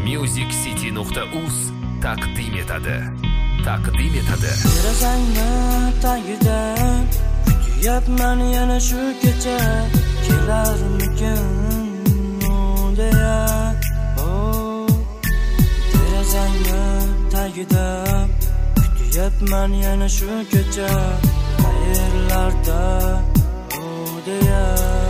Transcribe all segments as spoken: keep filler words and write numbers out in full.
music city nuqta uz taqdim etadi. Taqdim etadi. Derazangni tagida kutyapman yana shu kecha kelarmikin o deya. Oh, derazangni tagida kutyapman yana shu kecha qayerlarda o deya.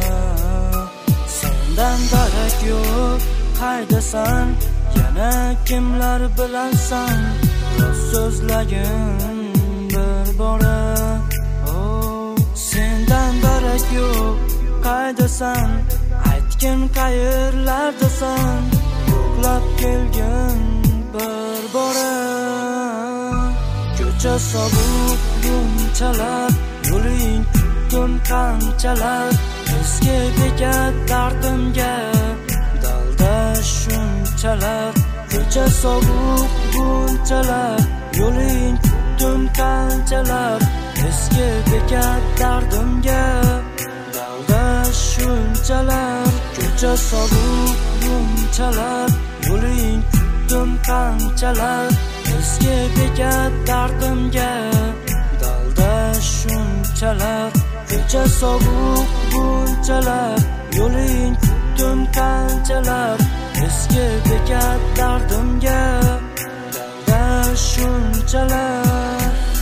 Sendan darak yo'q qaydasan, yana kimlar bilansan, rost so'zlagin bir bora. Oh, sendan darak yo'q qaydasan, aytgin qayerlardasan, yo'qlab kelgin bir bora. Ko'cha sovuq bunchalar, yo'ling kutdim qanchalar, eski bekat dardimga dalda shunchalar. Ko'cha sovuq bunchalar, yo'ling kutdim qanchalar, eski bekat dardimga dalda shunchalar. Ko'cha sovuq bunchalar, yo'ling kutdim qanchalar, eski bekat dardimga dalda shunchalar. Ko'cha sovuq bunchalar, yo'ling kutdim qanchalar, eski bekat dardimga dalda shunchalar.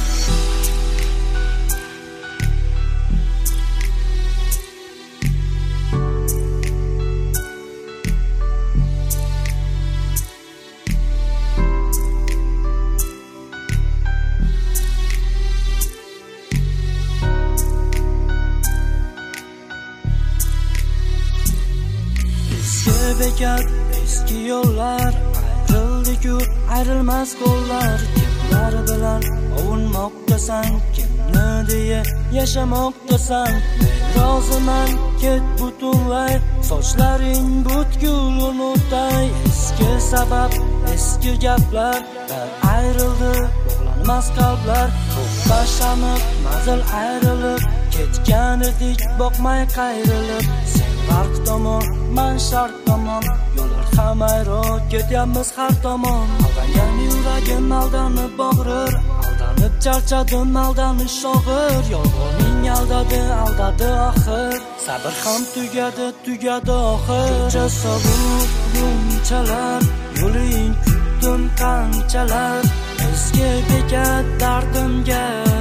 Eski bekat, eski yo'llar, ayrildi-ku ayrilmas qo'llar. Kimlar bilan ovunmoqdasan, kimni deya yashamoqdasan. Men roziman ket butunlay, sochlaring butkul unutay. Eski sabab, eski gaplar, bir ayrildi bog'lanmas qalblar. To'xtashanib, manzil ayrilib, ketgan edik boqmay qayrilib. Farq tomon, man sharq tomon, yo'llar ham ayro, ketyapmiz har tomon. Aldangan yuragim aldanib bog'rir, aldanib charchadim, aldanish og'ir. Yolg'oning aldadi, aldadi oxir, sabr ham tugadi, tugadi oxir. Ko'cha sovuq bunchalar, yo'ling kutdim qanchalar, eski bekat dardimga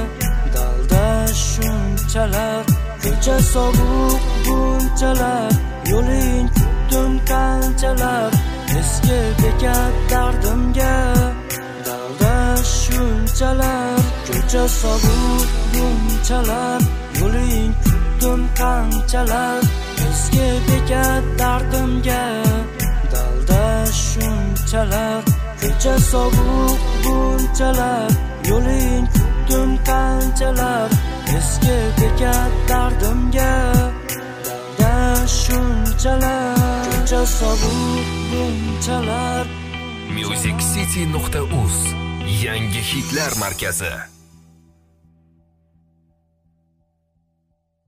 dalda shunchalar. Ko'cha sovuq bunchalar, yo'ling kutdim qanchalar, eski bekat dardimga dalda shunchalar. Ko'cha sovuq bunchalar, yo'ling kutdim qanchalar, eski bekat dardimga dalda shunchalar. Ko'cha sovuq bunchalar, yo'ling kutdim qanchalar, eski bekat dardimga dalda shunchalar. Ko'cha sovuq bunchalar. music city nuqta uz yangi hitlar markazi.